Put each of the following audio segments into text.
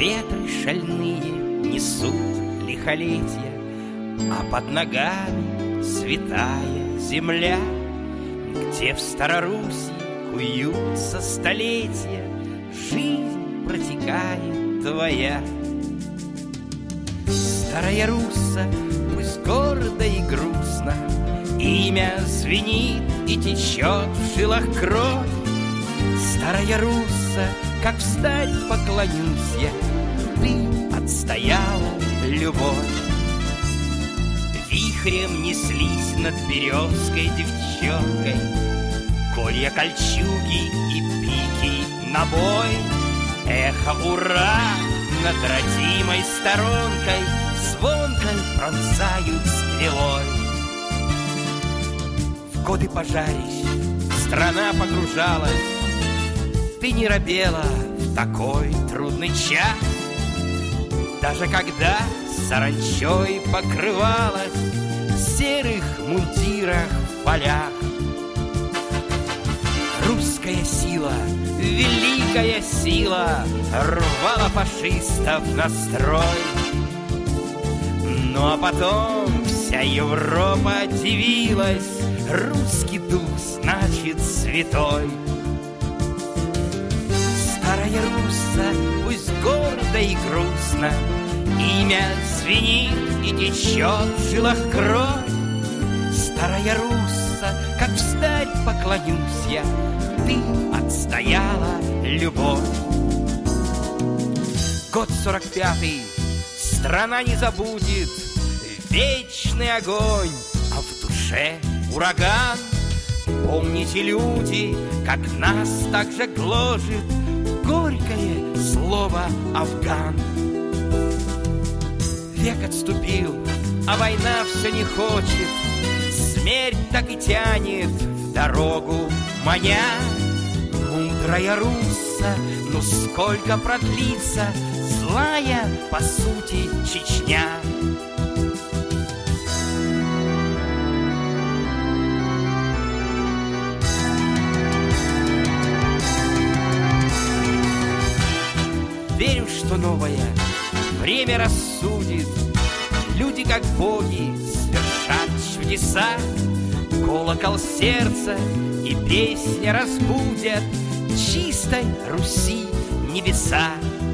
Ветры шальные несут лихолетья, а под ногами святая земля, где в Староруссии куются столетия, жизнь протекает твоя. Старая Русса, пусть гордо и грустно, имя звенит и течет в жилах кровь. Старая Русса, как встать поклонюсь я, ты отстояла любовь. Вихрем неслись над березкой девчонкой колья, кольчуги и пики на бой. Эхо ура над родимой сторонкой звонко пронзают стрелой. В годы пожарищ страна погружалась, ты не робела в такой трудный час, даже когда саранчой покрывалась в серых мундирах в полях. Русская сила, великая сила, рвала фашистов на строй. Ну а потом вся Европа дивилась, русский дух значит святой. Старая Русса, пусть гордо и грустно, имя звенит и течет в жилах кровь. Старая Русса, как встать поклонюсь я, ты отстояла любовь. Год 45-й, страна не забудет вечный огонь, а в душе ураган. Помните, люди, как нас так же гложет горькое слово «Афган». Век отступил, а война все не хочет, смерть так и тянет в дорогу маня. Мудрая Русса, ну сколько продлится злая, по сути, Чечня? Верю, что новое время рассудит, люди, как боги, свершат чудеса. Колокол сердца и песня разбудят чистой Руси небеса.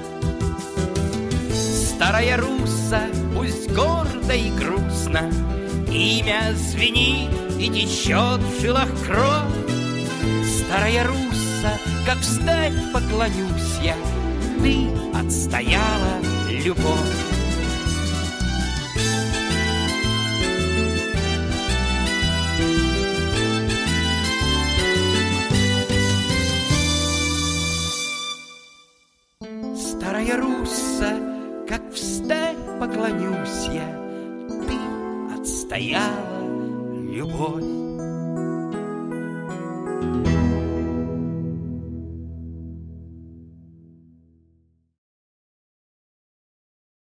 Старая Русса, пусть гордо и грустно, имя звенит и течет в жилах кровь. Старая Русса, как встать поклонюсь я, ты отстояла любовь. Старая Русса, как встать поклонюсь я, ты отстояла любовь.